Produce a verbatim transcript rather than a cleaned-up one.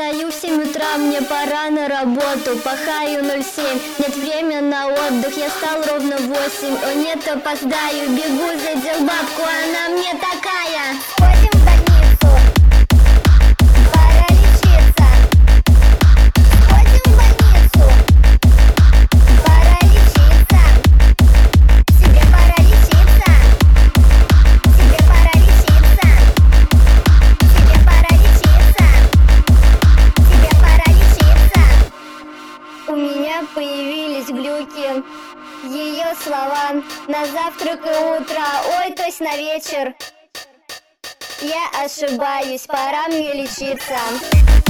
Встаю в семь утра, мне пора на работу. Пахаю ноль семь, нет времени на отдых. Я встал ровно в восемь, о нет, опоздаю. Бегу, задел бабку, она мне такая: ходим в больницу, пора лечиться. Ходим в больницу, пора лечиться. Тебе пора лечиться. Тебе пора лечиться. Тебе пора лечиться. Тебе пора лечиться. У меня появились глюки. Ее слова на завтрак и утро, ой, то есть на вечер. Я ошибаюсь, пора мне лечиться.